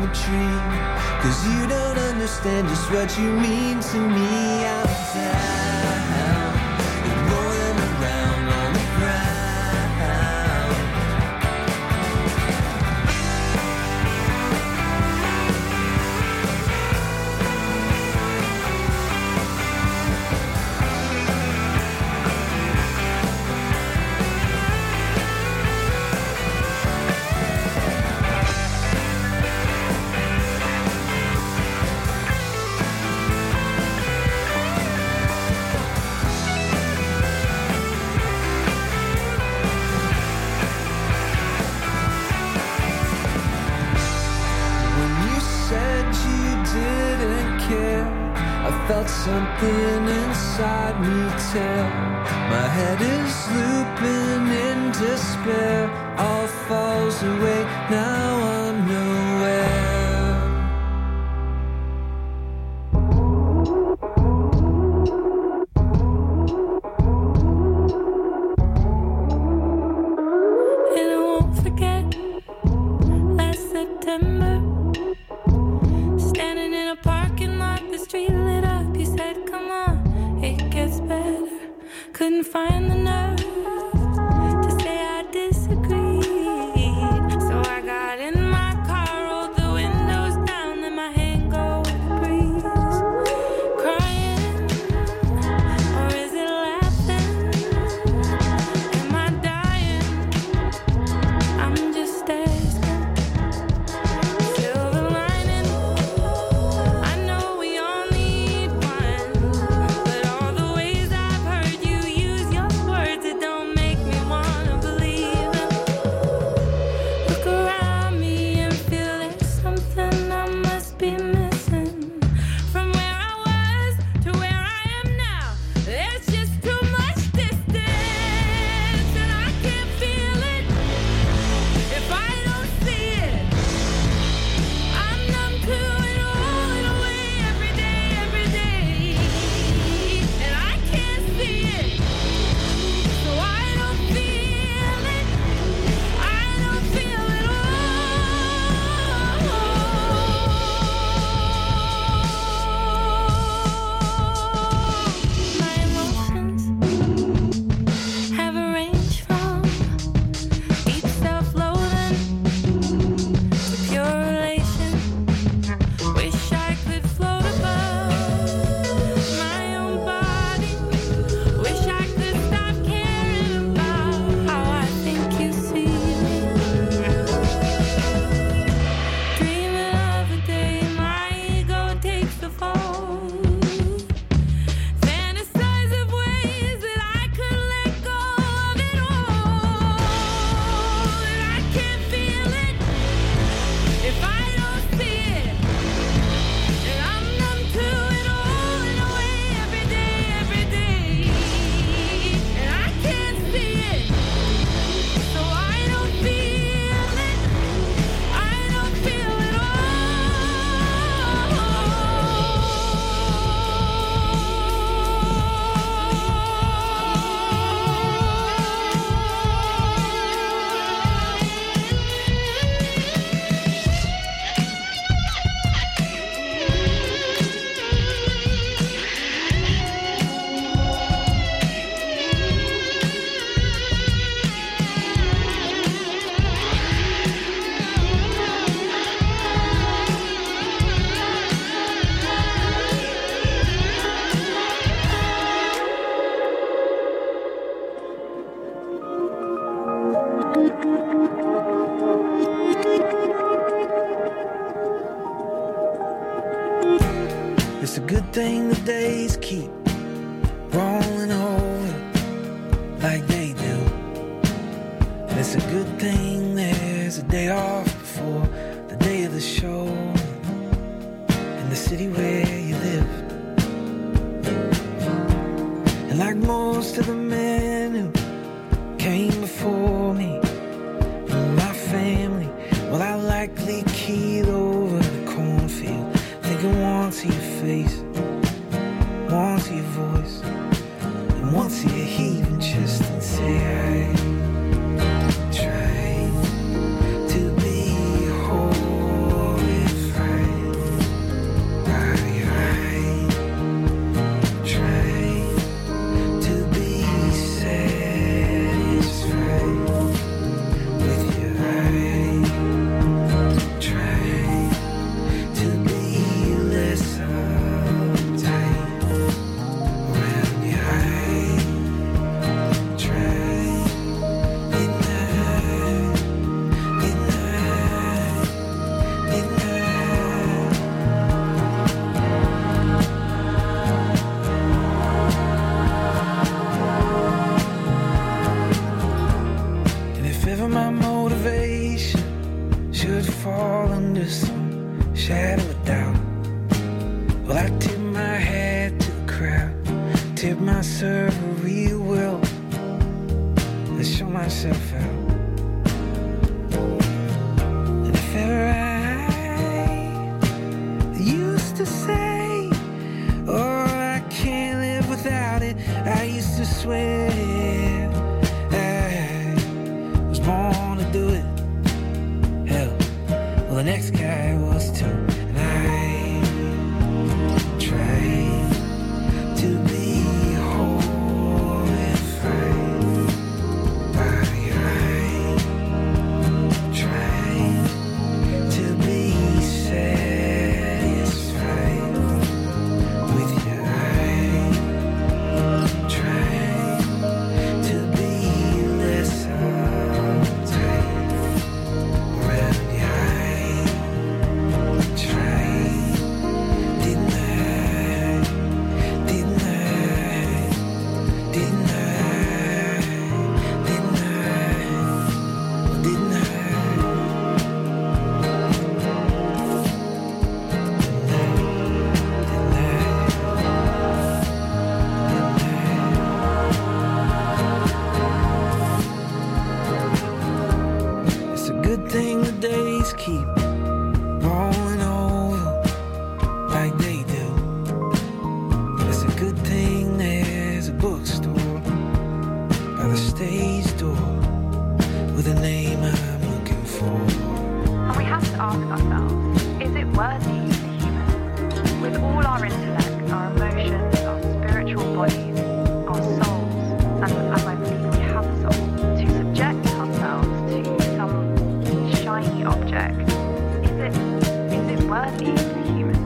poetry, 'cause you don't understand just what you mean to me. I'm down, and rolling around on the ground. Felt something inside me tear. My head is looping in despair. All falls away, now I'm nowhere. And I won't forget last September, standing in a parking lot, the street lit up. You said, come on, it gets better. Couldn't find the nerve to say I disagreed. So I got in my car, rolled the windows down, let my hand go with the breeze. Crying, or is it laughing? Am I dying? I'm just asking. Silver lining, I know we all need one, but all the ways I've heard you use your words, it don't make me wanna believe it. Look around me and feel there's something I must be missing. From where I was to where I am now, there's just too much distance, and I can't feel it if I don't see it. I'm numb to it all in a way, every day, and I can't see it, so I don't feel it. I don't feel it all. My emotions have a range from deep self-loathing to pure elation. Wish I could float above my own body. Wish I could stop caring about how I think you see me. Dreaming of a day my ego takes the fall. Fantasize of ways that I could let go of it all. And I can't feel it if I don't see it. And I'm numb to it all in a way, every day, and I can't see it, so I don't feel it. I don't feel it all. It's a good thing the days keep rolling over like they do. It's a good thing there's a day off before the day of the show in the city where you live. And like most of the men who came before me, my family, well, I likely keyed over the cornfield, thinking once of your face, once of your voice, and once of your heaving chest, and say I tried to be whole if myself out. And if ever I used to say, oh, I can't live without it, I used to swear I was born to do it. Hell, well, the next guy was too. And I tried to be horrified by tried to be satisfied with your eye. Tried to be less uptight around your eye. Tried, didn't I? Didn't I? Didn't I? Didn't I? Didn't I? It's a good thing the days keep rolling over like they do. It's a good thing there's a bookstore by the stage door with a name I'm looking for. And we have to ask ourselves, is it worthy to be human? With all our intellect, our emotions, our spiritual bodies, our souls, and as I believe we have a soul, to subject ourselves to some shiny object, is it worthy to be human?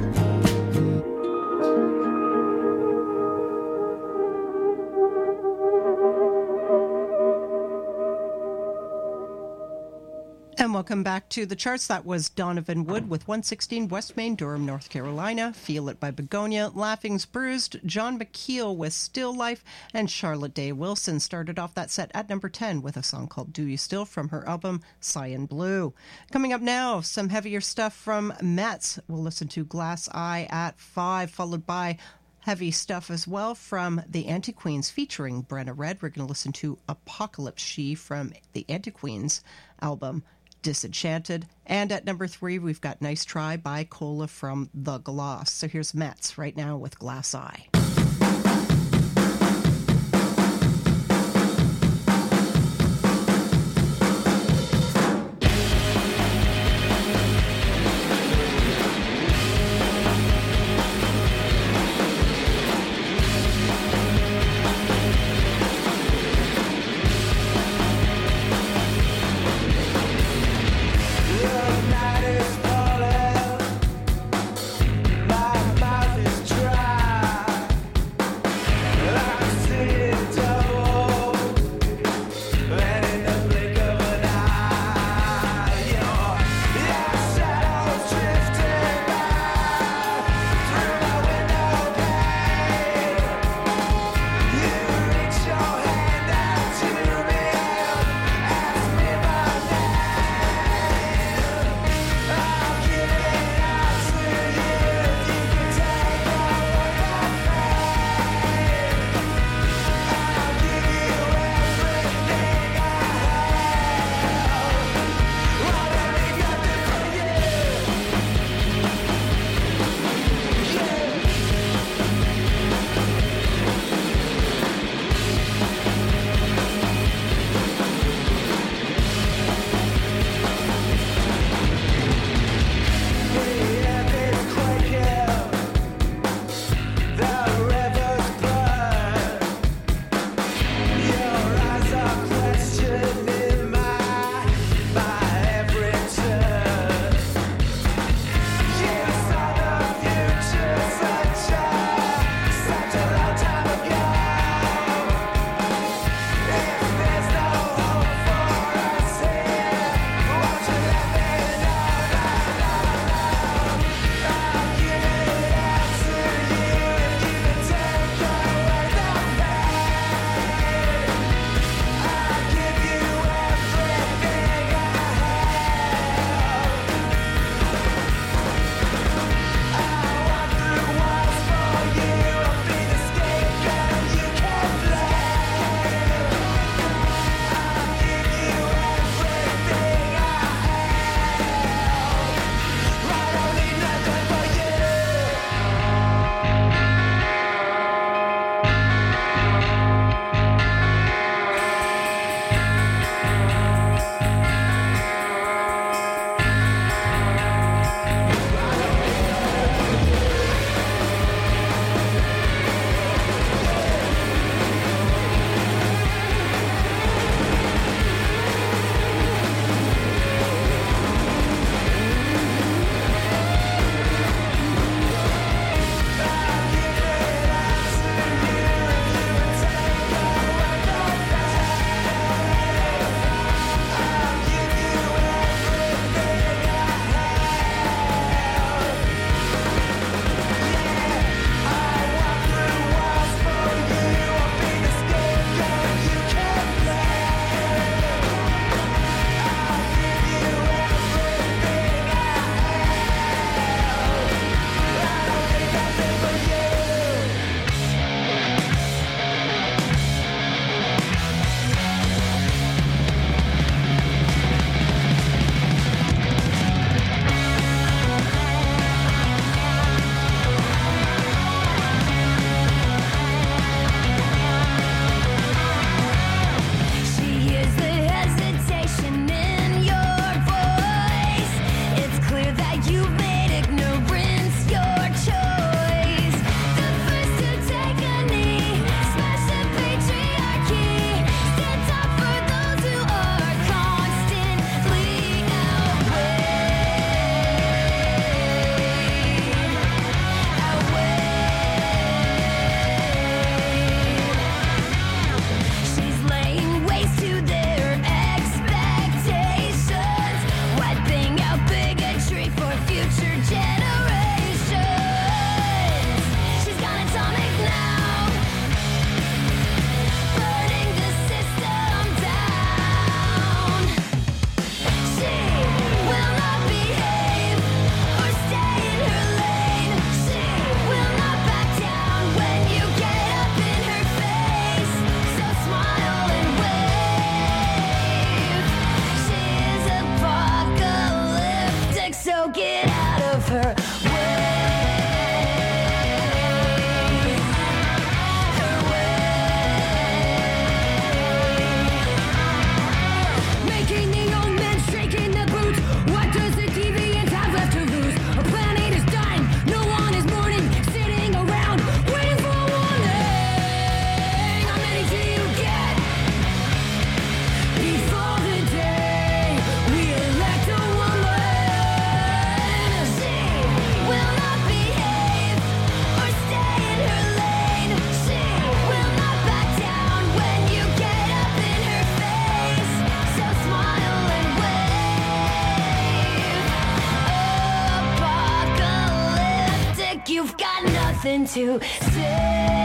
And welcome back to the charts. That was Donovan Wood with 116 West Main, Durham, North Carolina. Feel It by Begonia. Laughing's Bruised. John McKeel with Still Life. And Charlotte Day Wilson started off that set at number 10 with a song called Do You Still from her album Cyan Blue. Coming up now, some heavier stuff from Metz. We'll listen to Glass Eye at 5, followed by heavy stuff as well from the Anti-Queens featuring Brenna Red. We're going to listen to Apocalypse She from the Anti-Queens album Disenchanted. And at number 3, we've got Nice Try by Cola from The Gloss. So here's Metz right now with Glass Eye. Night is falling, my mouth is dry. something to say.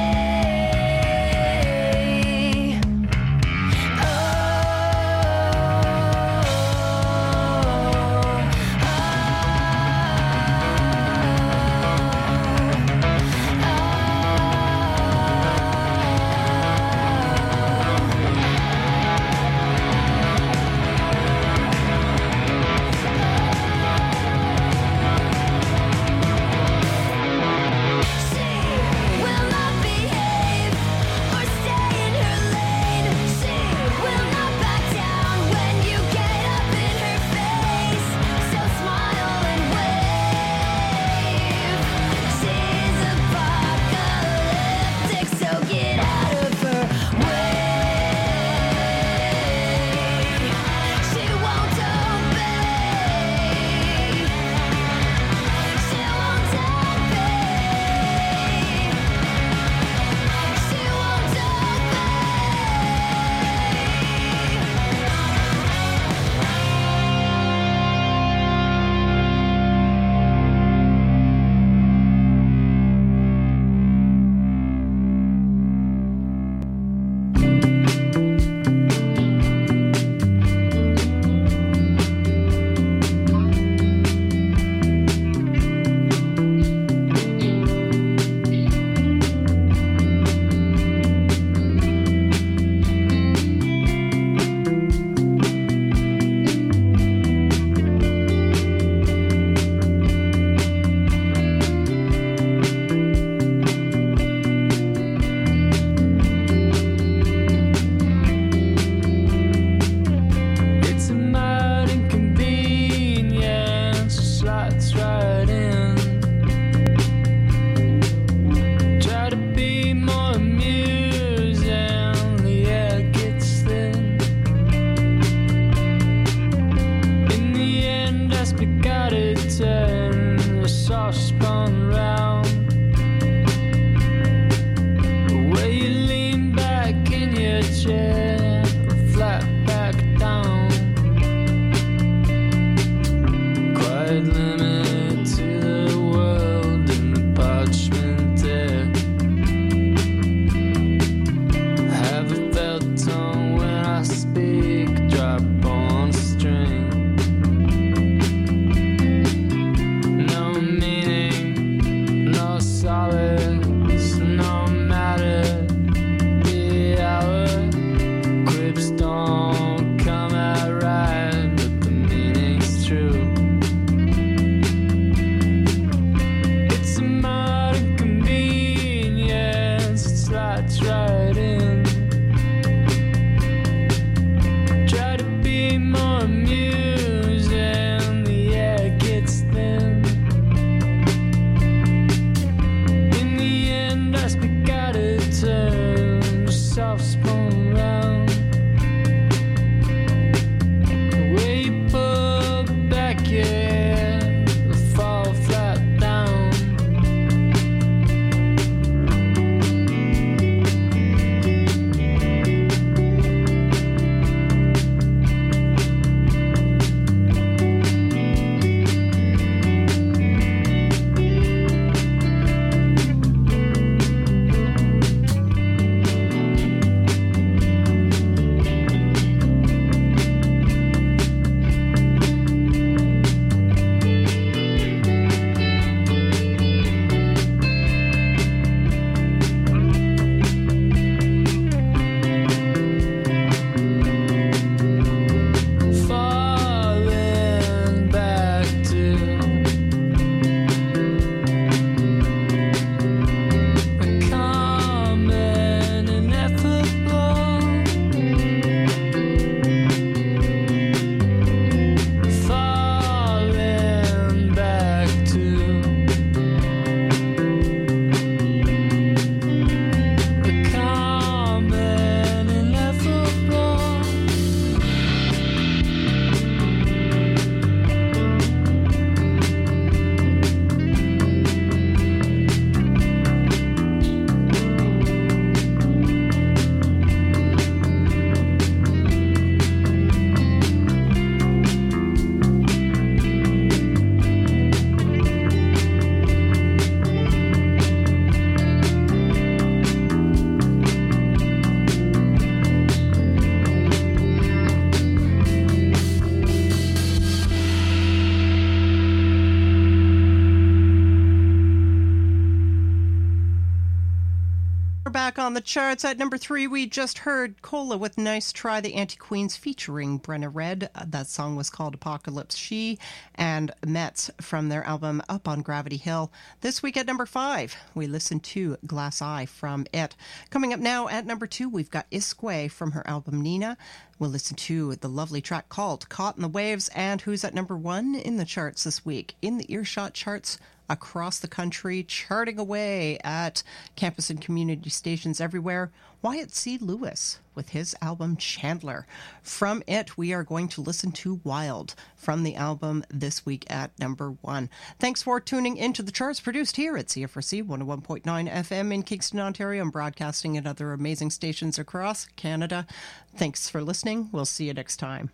on the charts. At number 3, we just heard Cola with Nice Try, the Anti-Queens featuring Brenna Red. That song was called Apocalypse She, and Mets from their album Up on Gravity Hill. This week at number 5, we listened to Glass Eye from It. Coming up now at number 2, we've got Isque from her album Nina. We'll listen to the lovely track called Caught in the Waves. And who's at number 1 in the charts this week? In the Earshot charts across the country, charting away at campus and community stations everywhere, Wyatt C. Lewis with his album Chandler. From It, we are going to listen to Wild from the album this week at number 1. Thanks for tuning into the charts produced here at CFRC 101.9 FM in Kingston, Ontario, and broadcasting at other amazing stations across Canada. Thanks for listening. We'll see you next time.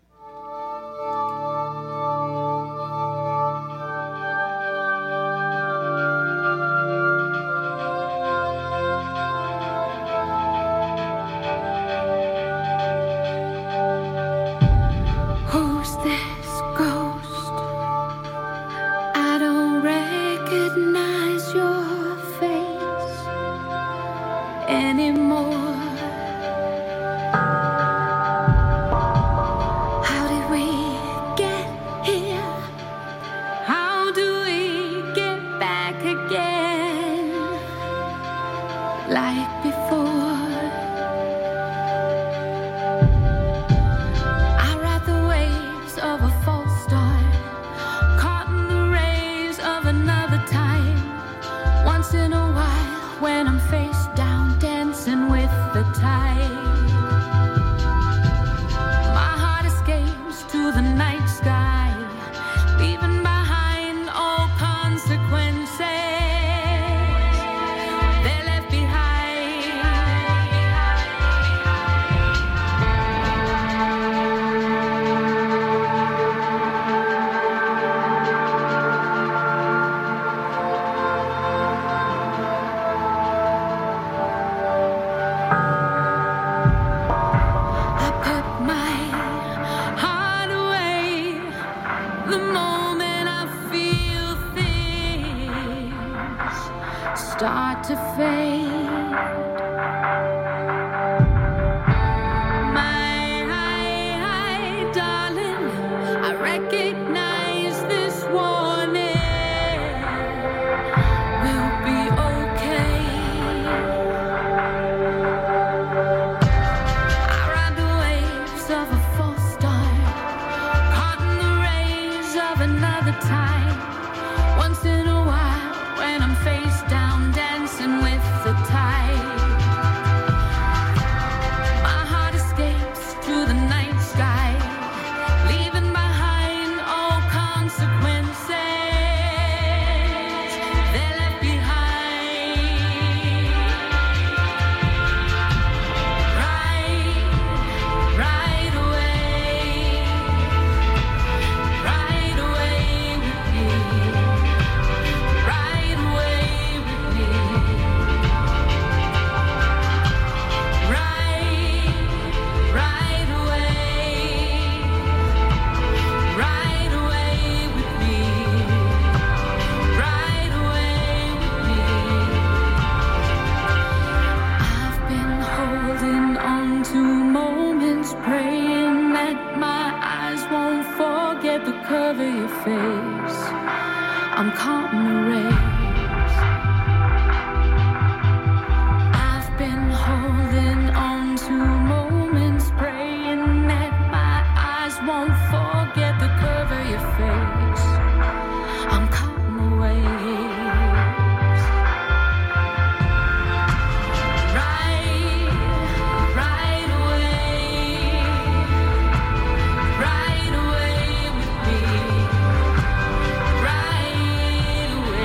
Right away.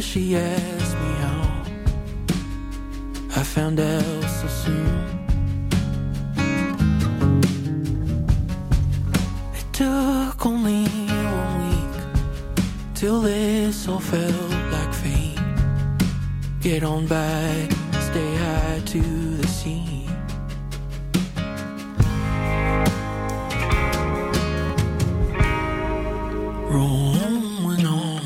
wish she asked me how I found out so soon. It took only 1 week till this all felt like fate. Get on by, stay high to the sea. Rolling on.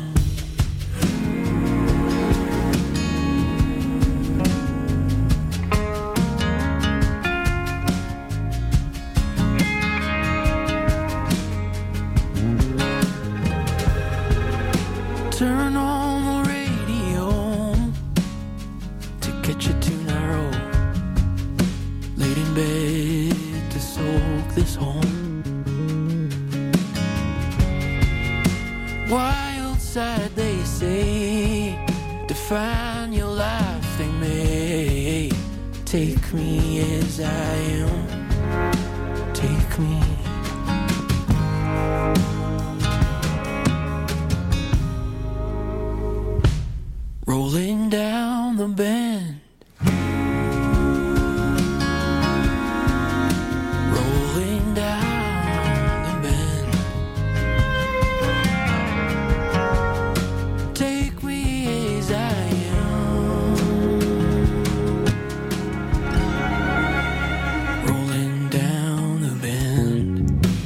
Turn on the radio to get you to Nairo. Laid in bed to soak this home. Wild side, they say, define your life, they may. Take me as I am, take me. Rolling down the bend, rolling down the bend. Take me as I am, rolling down the bend.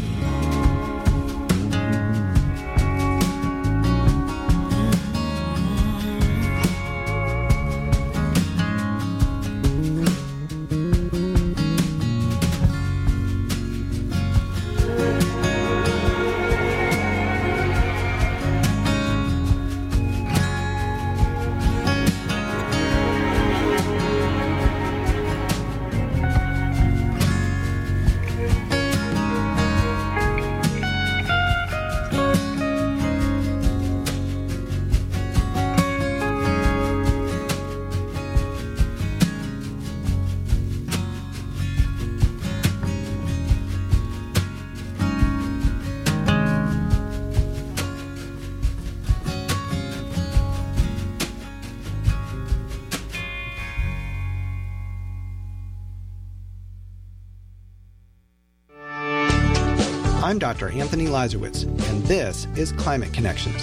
I'm Dr. Anthony Lazarowitz, and this is Climate Connections.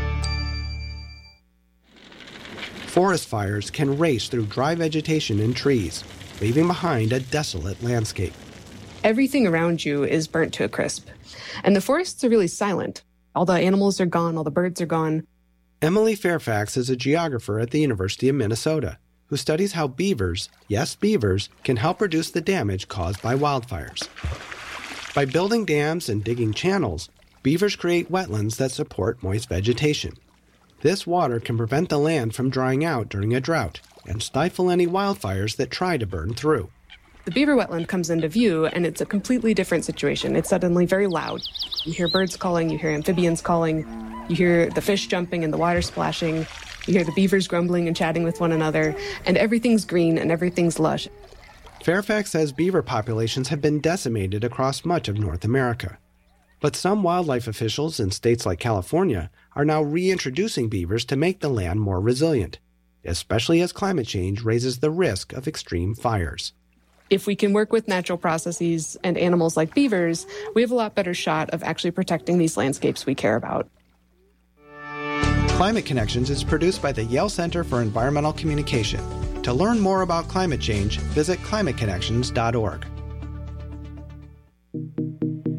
Forest fires can race through dry vegetation and trees, leaving behind a desolate landscape. Everything around you is burnt to a crisp, and the forests are really silent. All the animals are gone, all the birds are gone. Emily Fairfax is a geographer at the University of Minnesota who studies how beavers, yes beavers, can help reduce the damage caused by wildfires. By building dams and digging channels, beavers create wetlands that support moist vegetation. This water can prevent the land from drying out during a drought and stifle any wildfires that try to burn through. The beaver wetland comes into view, and it's a completely different situation. It's suddenly very loud. You hear birds calling, you hear amphibians calling, you hear the fish jumping and the water splashing, you hear the beavers grumbling and chatting with one another, and everything's green and everything's lush. Fairfax says beaver populations have been decimated across much of North America. But some wildlife officials in states like California are now reintroducing beavers to make the land more resilient, especially as climate change raises the risk of extreme fires. If we can work with natural processes and animals like beavers, we have a lot better shot of actually protecting these landscapes we care about. Climate Connections is produced by the Yale Center for Environmental Communication. To learn more about climate change, visit climateconnections.org.